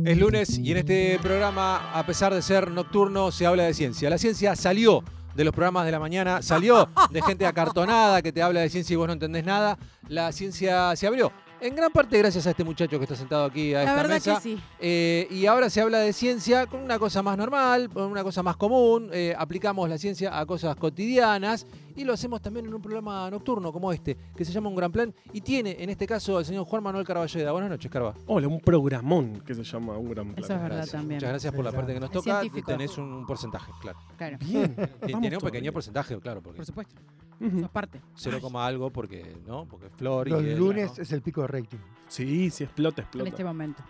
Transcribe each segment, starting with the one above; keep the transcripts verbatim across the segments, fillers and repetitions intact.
Es lunes y en este programa, a pesar de ser nocturno, se habla de ciencia. La ciencia salió de los programas de la mañana, salió de gente acartonada que te habla de ciencia y vos no entendés nada. La ciencia se abrió. En gran parte gracias a este muchacho que está sentado aquí a esta La verdad mesa. que sí. Eh, y ahora se habla de ciencia con una cosa más normal, con una cosa más común. Eh, aplicamos la ciencia a cosas cotidianas y lo hacemos también en un programa nocturno como este, que se llama Un Gran Plan y tiene en este caso el señor Juan Manuel Carballeda. Buenas noches, Carva. Hola, un programón que se llama Un Gran Plan. Eso es verdad Gracias. también. Muchas gracias por la parte que nos Es toca. científico. Tenés un porcentaje, claro. Claro, Bien. Tiene vamos un pequeño todavía. porcentaje, claro, porque por supuesto. Ujú. Sos parte. cero, algo porque, ¿no? Porque es Flor y Los ella, lunes ¿no? es el pico de rating. Sí, si explota, En explota. este momento.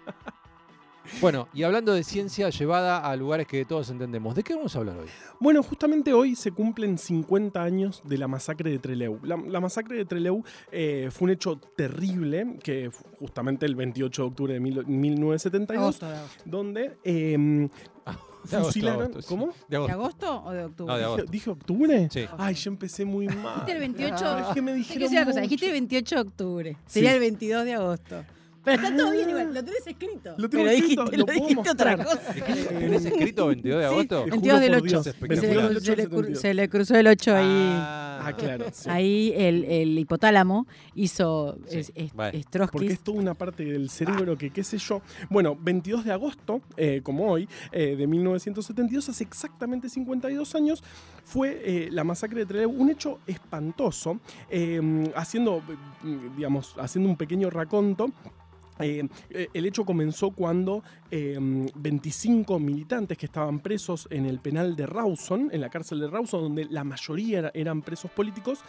Bueno, y hablando de ciencia llevada a lugares que todos entendemos, ¿de qué vamos a hablar hoy? Bueno, justamente hoy se cumplen cincuenta años de la masacre de Trelew. La, la masacre de Trelew eh, fue un hecho terrible, que fu- justamente el veintiocho de octubre de mil- mil novecientos setenta y dos, Agosto, de agosto. donde eh, De agosto, fusilaron... agosto, sí. ¿Cómo? De ¿De agosto. agosto o de octubre? No, de ¿Dije, agosto. dije octubre? Sí. Ay, yo empecé muy mal. Dijiste el veintiocho. Ah, es que me Es dijeron que es una cosa, mucho. dijiste el veintiocho de octubre. Sí. Sería el veintidós de agosto. Pero está todo bien igual, lo tenés escrito. Lo tengo Pero escrito, dijiste, lo lo puedo dijiste otra mostrar. cosa. ¿Tenés escrito veintidós de Sí. agosto? Te veintidós del juro por ocho. Dios, Se Se le- le, veintidós cru- del se le ocho, cru- setenta y dos. se le cruzó el ocho ahí. Ah, claro. Sí. Ahí el, el hipotálamo hizo Sí, es- es- bueno. Estrosquis. Porque es toda una parte del cerebro que, qué sé yo. Bueno, veintidós de agosto, eh, como hoy, eh, de mil novecientos setenta y dos, hace exactamente cincuenta y dos años, fue eh, la masacre de Trelew. Un hecho espantoso, eh, haciendo, eh, digamos, haciendo un pequeño raconto. Eh, eh, el hecho comenzó cuando eh, veinticinco militantes que estaban presos en el penal de Rawson, en la cárcel de Rawson, donde la mayoría era- eran presos políticos,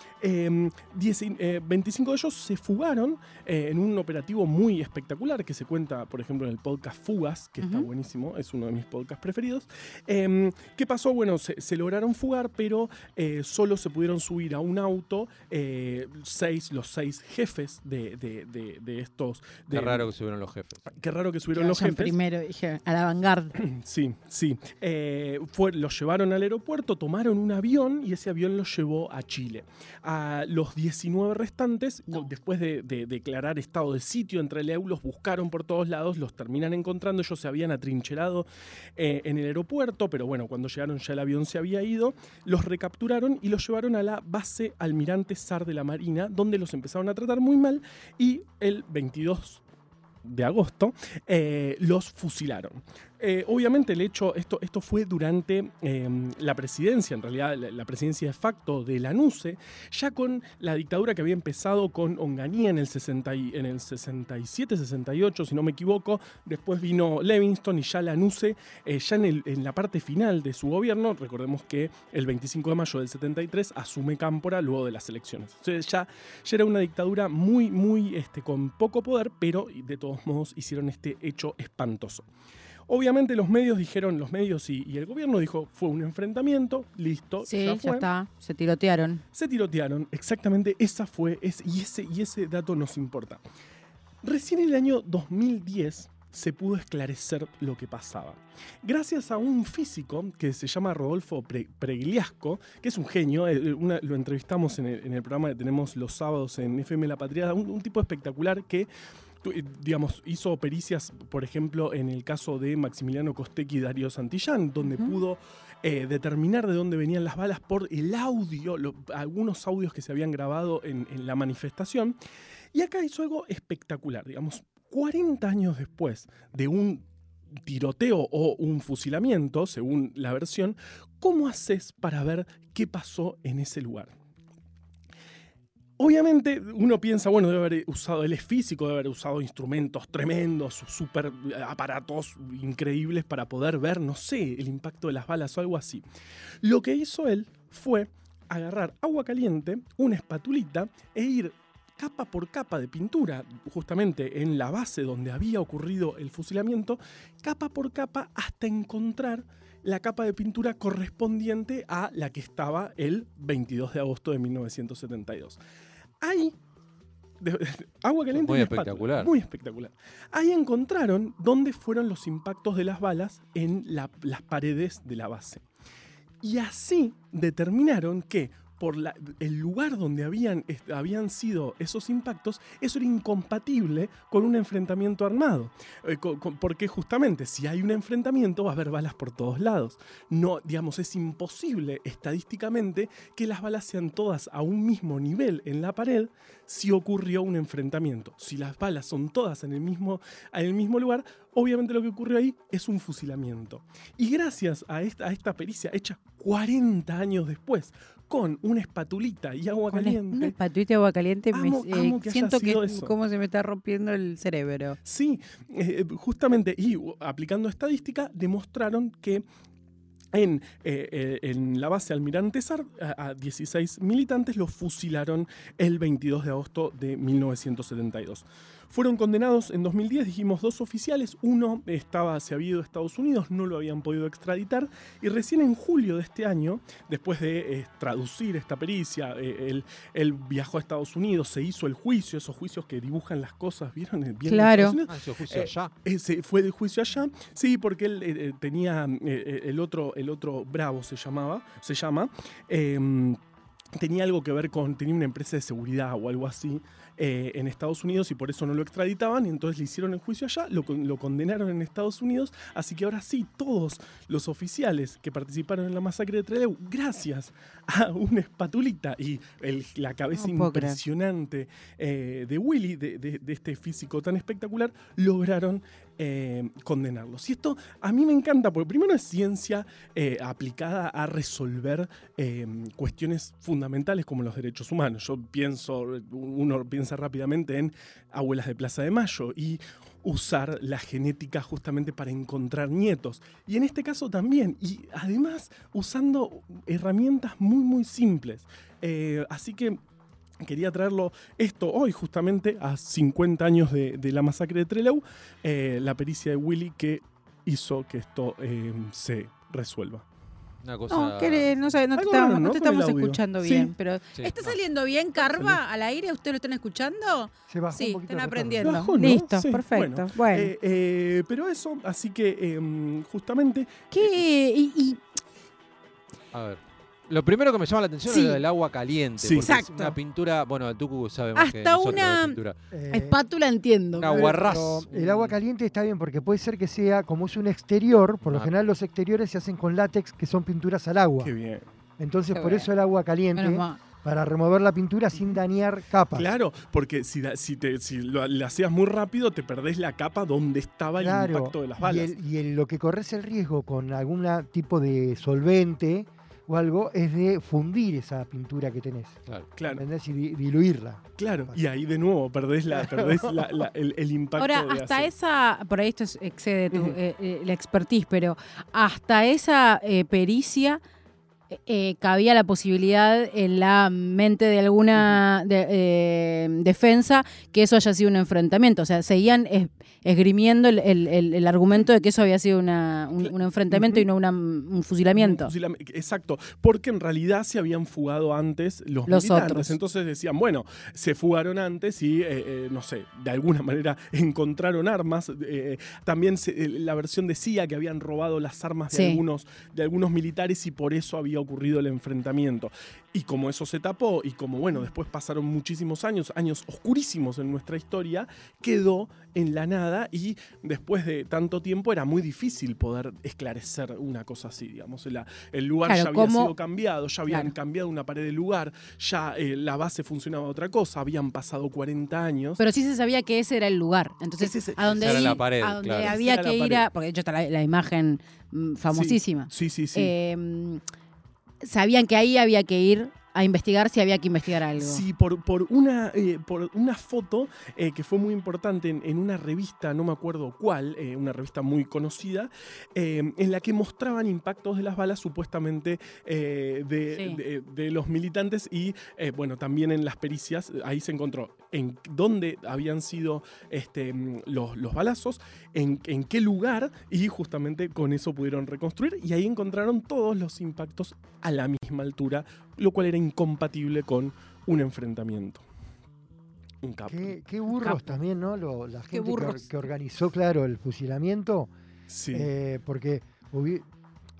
eh, diez, eh, veinticinco de ellos se fugaron eh, en un operativo muy espectacular que se cuenta, por ejemplo, en el podcast Fugas, que está Ujú. buenísimo, es uno de mis podcasts preferidos. Eh, ¿Qué pasó? Bueno, se, se lograron fugar, pero eh, solo se pudieron subir a un auto eh, seis, los seis jefes de, de- de- de estos... De, Qué raro que subieron los jefes. Qué raro que Que subieron los vayan jefes. primero, dije, a la vanguardia. Sí, sí. Eh, fue, los llevaron al aeropuerto, tomaron un avión y ese avión los llevó a Chile. A los diecinueve restantes, No. después de, de declarar estado de sitio entre Trelew, los buscaron por todos lados, los terminan encontrando. Ellos se habían atrincherado eh, en el aeropuerto, pero bueno, cuando llegaron ya el avión se había ido. Los recapturaron y los llevaron a la base Almirante Sar de la Marina, donde los empezaron a tratar muy mal y el veintidós de agosto, eh, los fusilaron. Eh, obviamente el hecho, esto, esto fue durante eh, la presidencia, en realidad la, la presidencia de facto de Lanusse, ya con la dictadura que había empezado con Onganía en el, sesenta y- en el sesenta y siete, sesenta y ocho, si no me equivoco. Después vino Livingston y ya Lanusse, eh, ya en, el- en la parte final de su gobierno, recordemos que el veinticinco de mayo del setenta y tres asume Cámpora luego de las elecciones. Entonces ya, ya era una dictadura muy, muy este, con poco poder, pero de todos modos hicieron este hecho espantoso. Obviamente los medios dijeron, los medios y, y el gobierno dijo, fue un enfrentamiento, listo, Sí, ya ya, fue. está. Se tirotearon. Se tirotearon, exactamente, esa fue, es, y, ese, y ese dato nos importa. Recién en el año dos mil diez se pudo esclarecer lo que pasaba. Gracias a un físico que se llama Rodolfo Pre- Pregliasco, que es un genio, eh, una- lo entrevistamos en el, en el programa que tenemos los sábados en F M La Patriada, un, un tipo espectacular que tu- eh, digamos, hizo pericias, por ejemplo, en el caso de Maximiliano Costecchi y Darío Santillán, donde Ujú. pudo eh, determinar de dónde venían las balas por el audio, lo- algunos audios que se habían grabado en, en la manifestación. Y acá hizo algo espectacular, digamos, cuarenta años después de un tiroteo o un fusilamiento, según la versión, ¿cómo haces para ver qué pasó en ese lugar? Obviamente uno piensa, bueno, debe haber usado, él es físico, debe haber usado instrumentos tremendos, super aparatos increíbles para poder ver, no sé, el impacto de las balas o algo así. Lo que hizo él fue agarrar agua caliente, una espatulita e ir capa por capa de pintura, justamente en la base donde había ocurrido el fusilamiento, capa por capa hasta encontrar la capa de pintura correspondiente a la que estaba el veintidós de agosto de mil novecientos setenta y dos. Ahí, de- de- agua caliente Muy y espátula, espectacular. muy espectacular. Ahí encontraron dónde fueron los impactos de las balas en la- las paredes de la base. Y así determinaron que por la, el lugar donde habían, est, habían sido esos impactos, eso era incompatible con un enfrentamiento armado. Eh, con, con, porque justamente si hay un enfrentamiento va a haber balas por todos lados. No, digamos, es imposible estadísticamente que las balas sean todas a un mismo nivel en la pared si ocurrió un enfrentamiento. Si las balas son todas en el mismo, en el mismo lugar, obviamente lo que ocurrió ahí es un fusilamiento. Y gracias a esta, a esta pericia hecha cuarenta años después, con una espatulita y agua Con caliente. una espatulita y agua caliente, Amo- me, amo eh, que haya siento que sido eso. cómo se me está rompiendo el cerebro. Sí, eh, justamente, y uh, aplicando estadística, demostraron que en, eh, eh, en la base Almirante Sar, a, a dieciséis militantes los fusilaron el veintidós de agosto de mil novecientos setenta y dos. Fueron condenados en dos mil diez, dijimos, dos oficiales. Uno estaba, se había ido a Estados Unidos, no lo habían podido extraditar. Y recién en julio de este año, después de eh, traducir esta pericia, eh, él, él viajó a Estados Unidos, se hizo el juicio, esos juicios que dibujan las cosas, ¿vieron? Bien Claro. Ah, ese juicio Eh, allá. Ese fue de juicio allá, sí, porque él eh, eh, tenía eh, el otro, el otro Bravo se llamaba, se llama, eh, tenía algo que ver con, tenía una empresa de seguridad o algo así eh, en Estados Unidos y por eso no lo extraditaban y entonces le hicieron el juicio allá, lo, lo condenaron en Estados Unidos, así que ahora sí, todos los oficiales que participaron en la masacre de Trelew, gracias a una espatulita y el, la cabeza No puedo creer. impresionante eh, de Willy, de, de, de este físico tan espectacular, lograron eh, condenarlos. Y esto a mí me encanta, porque primero es ciencia eh, aplicada a resolver eh, cuestiones fundamentales como los derechos humanos. Yo pienso, uno piensa rápidamente en Abuelas de Plaza de Mayo y usar la genética justamente para encontrar nietos. Y en este caso también, y además usando herramientas muy muy simples. Eh, así que quería traerlo esto hoy justamente a cincuenta años de, de la masacre de Trelew, eh, la pericia de Willy que hizo que esto eh, se resuelva. Una cosa. No, que no, sabe, no te Algo estamos, raro, no ¿no? te Con el estamos audio. escuchando Sí. bien, pero Sí, ¿está no. saliendo bien, Carva, al aire? ¿Ustedes lo están escuchando? Se bajó Sí, un poquito están el retorno. aprendiendo. Bajó, ¿no? Listo, Sí, perfecto. Bueno, Eh, eh, pero eso, así que eh, justamente ¿qué? Y, y- A ver. Lo primero que me llama la atención Sí. es lo del agua caliente. Sí. Porque Exacto. es una pintura. Bueno, el Tucu sabe más que Hasta nosotros una- de pintura. Eh, espátula entiendo. Una pero guarraz. El agua caliente está bien porque puede ser que sea, como es un exterior, por lo Ah. general los exteriores se hacen con látex, que son pinturas al agua. qué bien. Entonces Qué por bueno. eso el agua caliente, Menos mal. para remover la pintura sin dañar capas. Claro, porque si, da- si, te, si lo, lo hacías muy rápido, te perdés la capa donde estaba el Claro, impacto de las y, balas. el- y el- lo que corres el riesgo con algún tipo de solvente o algo es de fundir esa pintura que tenés. Claro. Claro, ¿Entendés? Y di- diluirla. claro. Y ahí de nuevo perdés, la, perdés la- la- el, el impacto. Ahora, de hasta hacer- esa, por ahí esto es- excede tu, Ujú. eh, eh, la expertise, pero hasta esa eh, pericia eh, cabía la posibilidad en la mente de alguna de- eh, defensa que eso haya sido un enfrentamiento. O sea, seguían es- esgrimiendo el, el- el- el argumento de que eso había sido una- un, un enfrentamiento Ujú. y no una- un fusilamiento. Un fusilami- Exacto, porque en realidad se habían fugado antes los, Los militantes. otros. Entonces decían, bueno, se fugaron antes y, eh, eh, no sé, de alguna manera encontraron armas. Eh, también se- eh, la versión decía que habían robado las armas de, Sí. algunos, de algunos militares y por eso había ocurrido el enfrentamiento. Y como eso se tapó y como, bueno, después pasaron muchísimos años, años oscurísimos en nuestra historia, quedó en la nada y después de tanto tiempo era muy difícil poder esclarecer una cosa así, digamos. La- el lugar Claro, ya había ¿cómo? sido cambiado, ya habían Claro. cambiado una pared del lugar, ya eh, la base funcionaba otra cosa, habían pasado cuarenta años. Pero sí se sabía que ese era el lugar. Entonces, Ese es- a donde, esa era ahí- la pared, a donde claro. Esa había era que la ir a. pared. Porque de hecho está la, la imagen mm, famosísima. Sí, sí, sí. Eh, sabían que ahí había que ir a investigar si había que investigar algo. Sí, por, por, una, eh, por una foto eh, que fue muy importante en, en una revista, no me acuerdo cuál, eh, una revista muy conocida, eh, en la que mostraban impactos de las balas supuestamente eh, de, Sí. de- de los militantes y, eh, bueno, también en las pericias, ahí se encontró en dónde habían sido este, mm, los, los balazos, en, en qué lugar y justamente con eso pudieron reconstruir y ahí encontraron todos los impactos a la misma altura, lo cual era incompatible con un enfrentamiento. Un capo. Qué, qué burros Capo. también, ¿no? Lo- la gente que, or- burros. que organizó, claro, el fusilamiento. Sí. eh, porque hubi-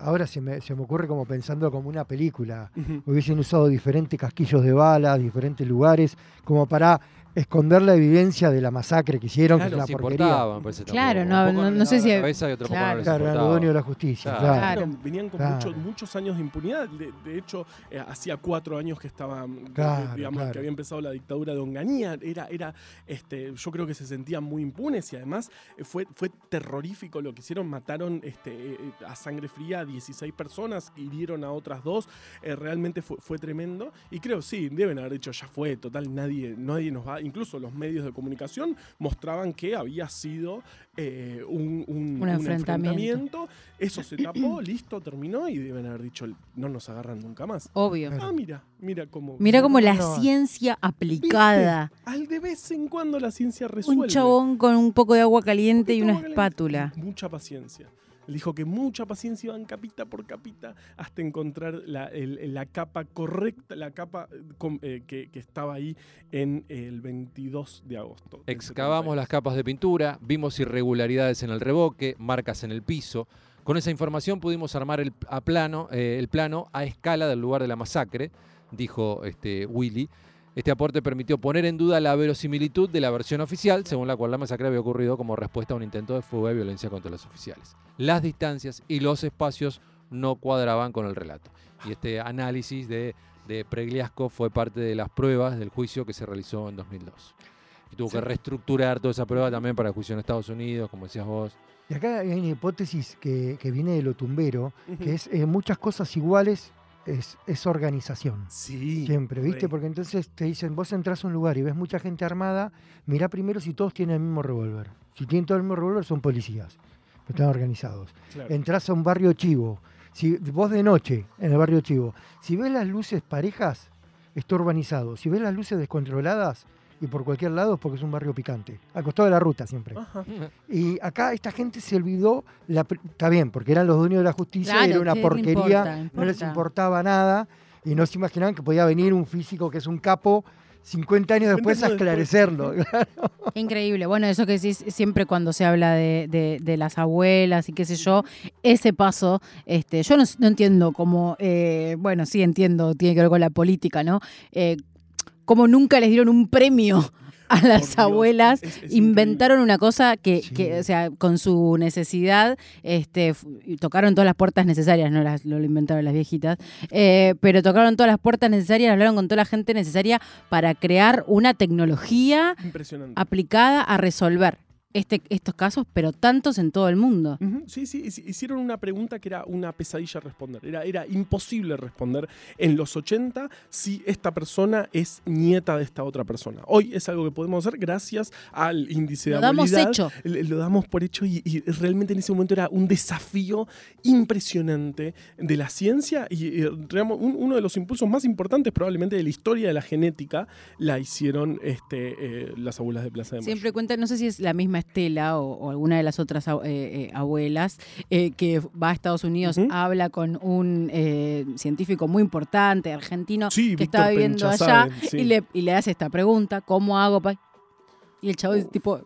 ahora se me, se me ocurre como pensando como una película. Ujú. Hubiesen usado diferentes casquillos de balas, diferentes lugares, como para esconder la evidencia de la masacre que hicieron, Claro, que es les una porquería. importaba, me parece. Claro, tampoco. no- Un poco no- les no sé daba si- la cabeza y otro poco no claro. les Claro, era el importaba. dueño de la justicia, Claro. claro. Claro. Venían, venían con Claro. muchos, muchos años de impunidad. De, de hecho, eh, hacía cuatro años que estaba, Claro, digamos, claro. que había empezado la dictadura de Onganía. Era, era, este, yo creo que se sentían muy impunes y además eh, fue, fue terrorífico lo que hicieron. Mataron este, eh, a sangre fría a dieciséis personas, hirieron a otras dos. Eh, realmente fue, fue tremendo. Y creo, sí, deben haber dicho, ya fue, total, nadie, nadie nos va. Incluso los medios de comunicación mostraban que había sido eh, un, un- Un un enfrentamiento. enfrentamiento. Eso se tapó, listo, terminó y deben haber dicho, no nos agarran nunca más. Obvio. Claro. Ah, mira, mira cómo. Mira como la no. ciencia aplicada. ¿Viste? Al de vez en cuando la ciencia resuelve. Un chabón con un poco de agua caliente y Poquito una agua caliente. espátula. Mucha paciencia. Él dijo que mucha paciencia iban capita por capita hasta encontrar la, el- la capa correcta, la capa eh, com- eh, que, que estaba ahí en el veintidós de agosto. del Excavamos las setenta y dos. capas de pintura, vimos irregularidades en el revoque, marcas en el piso. Con esa información pudimos armar el, a plano, eh, el plano a escala del lugar de la masacre, dijo este, Willy. Este aporte permitió poner en duda la verosimilitud de la versión oficial, según la cual la masacre había ocurrido como respuesta a un intento de fuga y violencia contra los oficiales. Las distancias y los espacios no cuadraban con el relato. Y este análisis de, de Pregliasco fue parte de las pruebas del juicio que se realizó en dos mil dos. Y tuvo Sí. que reestructurar toda esa prueba también para el juicio en Estados Unidos, como decías vos. Y acá hay una hipótesis que, que viene de lo tumbero, Ujú. que es eh, muchas cosas iguales es, es organización. Sí. Siempre, ¿viste? re. Porque entonces te dicen, vos entras a un lugar y ves mucha gente armada, mirá primero si todos tienen el mismo revólver. Si tienen todo el mismo revólver son policías, que están organizados. Claro. Entrás a un barrio chivo, si vos de noche en el barrio chivo, si ves las luces parejas, está urbanizado. Si ves las luces descontroladas y por cualquier lado es porque es un barrio picante. Al costado de la ruta siempre. Ajá. Y acá esta gente se olvidó, la, pr- está bien, porque eran los dueños de la justicia, Claro, era una ¿qué le porquería, importa? no les Importa. importaba nada y no se imaginaban que podía venir un físico que es un capo cincuenta años después a cincuenta años esclarecerlo. Qué increíble. Bueno, eso que decís siempre cuando se habla de, de- de las abuelas y qué sé yo, ese paso, este, yo no, no entiendo cómo, eh, bueno, sí entiendo, tiene que ver con la política, ¿no? Eh, cómo nunca les dieron un premio a Por las Dios, abuelas, es- es inventaron una cosa que, Sí. que, o sea, con su necesidad, este, f- y tocaron todas las puertas necesarias, no las, lo inventaron las viejitas, eh, pero tocaron todas las puertas necesarias, hablaron con toda la gente necesaria para crear una tecnología Impresionante. aplicada a resolver este, estos casos, pero tantos en todo el mundo. Ujú, Sí, sí, hici- hicieron una pregunta que era una pesadilla responder. Era, era imposible responder en los ochenta si esta persona es nieta de esta otra persona. Hoy es algo que podemos hacer gracias al índice de Lo damos abuelidad. hecho. Le- Lo damos por hecho y, y realmente en ese momento era un desafío impresionante de la ciencia y, y, digamos, un- uno de los impulsos más importantes probablemente de la historia de la genética la hicieron este, eh, las abuelas de Plaza de Mayo. Siempre cuentan, no sé si es la misma Estela o, o alguna de las otras ab- eh, eh, abuelas, eh, que va a Estados Unidos, Ujú. habla con un eh, científico muy importante, argentino, Sí, que Víctor estaba viviendo Pencha, allá, saben, sí. y, le, y le hace esta pregunta, ¿cómo hago? Pa-? Y el chavo dice tipo,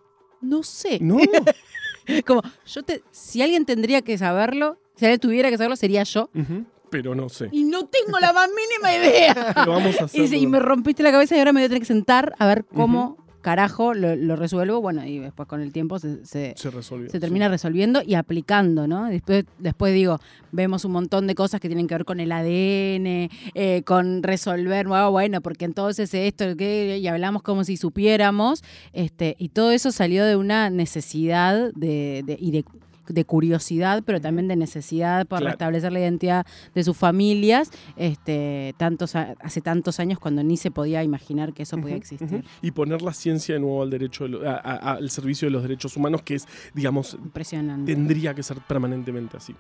no sé. No, Como, yo te, si alguien tendría que saberlo, si alguien tuviera que saberlo, sería yo. Ujú, pero no sé. Y no tengo la más mínima idea. Pero vamos a Y, hacerlo. dice, y me rompiste la cabeza y ahora me voy a tener que sentar a ver cómo carajo lo, lo resuelvo. Bueno, y después con el tiempo se, se, Se resolvió. se termina resolviendo y aplicando, ¿no? Después, después digo, vemos un montón de cosas que tienen que ver con el A D N, eh, con resolver, bueno, bueno, porque entonces esto, ¿qué? Y hablamos como si supiéramos, este, y todo eso salió de una necesidad de, de- y de, de curiosidad, pero también de necesidad para Claro. restablecer la identidad de sus familias, este, tantos, a- hace tantos años cuando ni se podía imaginar que eso podía Ujú, existir. ujú. Y poner la ciencia de nuevo al derecho de lo- a- a- al servicio de los derechos humanos, que es, digamos, Impresionante. tendría que ser permanentemente así.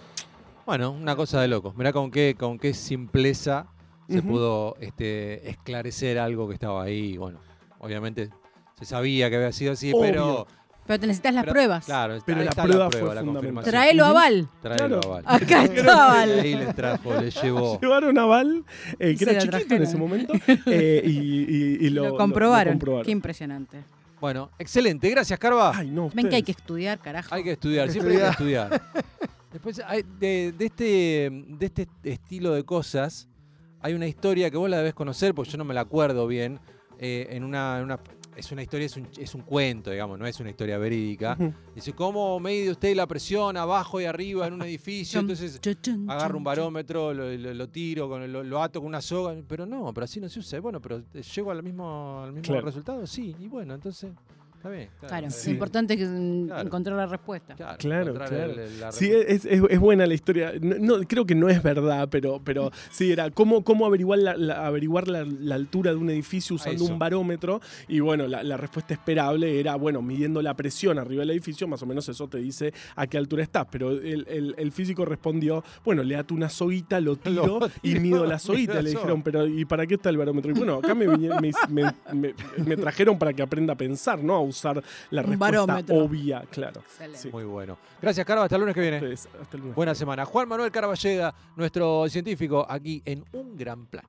Bueno, una cosa de locos. Mirá con qué, con qué simpleza se Ujú. pudo este, esclarecer algo que estaba ahí. Bueno, obviamente se sabía que había sido así, Obvio. pero... Pero te necesitas las pero- pruebas. Claro, Pero ahí la está prueba fue la fundamental. confirmación. Traelo a Ujú. Val. Tráelo, Claro. Val. Acá está Val. Ahí les trajo, les llevó. Llevaron a Val, eh, que Se era lo chiquito en trajeron. ese momento, eh, y, y- y lo, Lo, lo- comprobaron. lo comprobaron. Qué impresionante. Bueno, excelente. Gracias, Carva. Ay, no, Ven que hay que ustedes. estudiar, carajo. Hay que estudiar, siempre hay que estudiar. Después, hay, de, de, este, de este estilo de cosas, hay una historia que vos la debés conocer, porque yo no me la acuerdo bien. Eh, en una, en una, es una historia, es un, es un cuento, digamos, no es una historia verídica. Ujú. Dice, ¿cómo mide usted la presión abajo y arriba en un edificio? Entonces agarro un barómetro, lo, lo, lo tiro, con, lo, lo ato con una soga. Pero no, pero así no se usa. Bueno, pero ¿llego al mismo, al mismo Claro. resultado? Sí, y bueno, entonces... Está bien, claro. Claro, Sí. lo importante es que, mm, Claro. encontrar la respuesta. Claro, Claro, encontrar claro. el- el- la Sí, respuesta. es, es, es buena la historia. No, no, creo que no es verdad, pero, pero sí, era cómo, cómo averiguar, la, la- averiguar la, la altura de un edificio usando Eso. un barómetro. Y bueno, la, la respuesta esperable era, bueno, midiendo la presión arriba del edificio, más o menos eso te dice a qué altura estás. Pero el, el- el físico respondió, bueno, le ato una soguita, lo tiro Lo y tiro, mido la mido soguita. la Le soga. dijeron, pero ¿y para qué está el barómetro? Y bueno, acá me, vinieron- me, me- me- me trajeron para que aprenda a pensar, ¿no? A usar la Un respuesta barómetro. obvia, claro. Excelente. Sí. Muy bueno. Gracias, Carva. Hasta el lunes que viene. Entonces, hasta el lunes. Buena semana. Juan Manuel Caraballeda, nuestro científico, aquí en Un Gran Plan.